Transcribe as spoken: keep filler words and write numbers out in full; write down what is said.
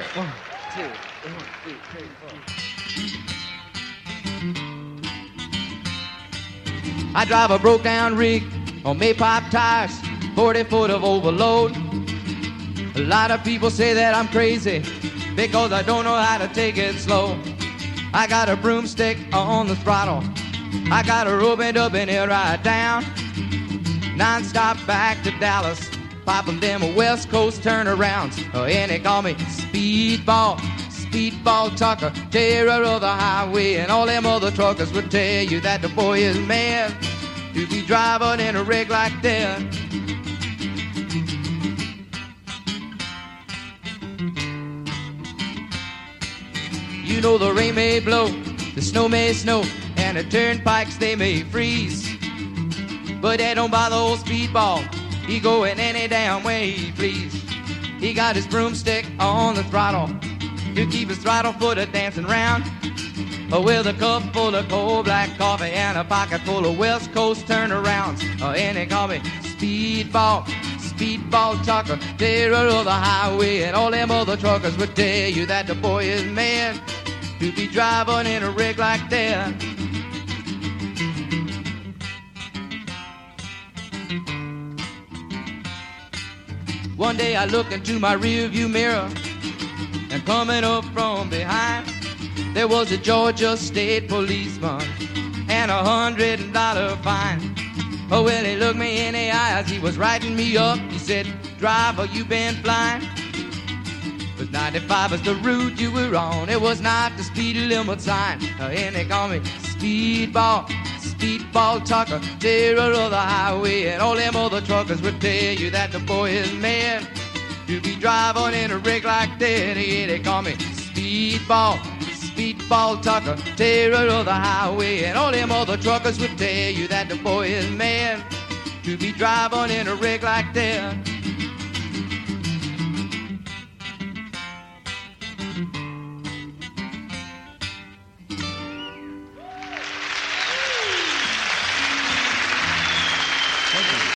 One, two, one, two, three, four. I drive a broke down rig on Maypop tires, forty foot of overload. A lot of people say that I'm crazy because I don't know how to take it slow. I got a broomstick on the throttle, I got a rope and up and it right down. Non-stop back to Dallas, popping them West Coast turnarounds. Oh, and they call me Speedball, Speedball Tucker, terror of the highway. And all them other truckers would tell you that the boy is mad to be driving in a rig like that. You know the rain may blow, the snow may snow, and the turnpikes they may freeze, but that don't bother old Speedball. He going any damn way he please. He got his broomstick on the throttle to keep his throttle foot a dancing round, with a cup full of cold black coffee and a pocket full of West Coast turnarounds. And they call me Speedball, Speedball Tucker, terror of the highway. And all them other truckers would tell you that the boy is mad to be driving in a rig like that. One day I looked into my rearview mirror, and coming up from behind, there was a Georgia State policeman and a hundred dollar fine. Oh, well, he looked me in the eyes, he was writing me up. He said, "Driver, you been blind? But ninety-five is the route you were on. It was not the speed limit sign." And they call me Speedball, Speedball Tucker, terror of the highway. And all them other truckers would tell you that the boy is mad to be driving in a rig like that. Yeah, they call me Speedball, Speedball Tucker, terror of the highway. And all them other truckers would tell you that the boy is mad to be driving in a rig like that.